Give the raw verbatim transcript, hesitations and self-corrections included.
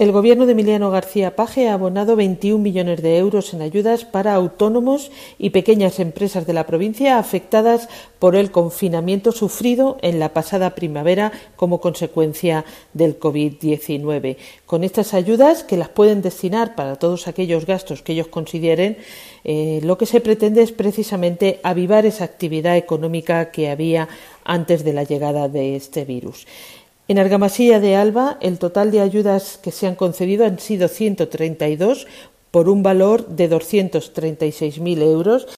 El Gobierno de Emiliano García Paje ha abonado veintiún millones de euros en ayudas para autónomos y pequeñas empresas de la provincia afectadas por el confinamiento sufrido en la pasada primavera como consecuencia del COVID diecinueve. Con estas ayudas, que las pueden destinar para todos aquellos gastos que ellos consideren, eh, lo que se pretende es precisamente avivar esa actividad económica que había antes de la llegada de este virus. En Argamasilla de Alba, el total de ayudas que se han concedido han sido ciento treinta y dos por un valor de doscientos treinta y seis mil euros.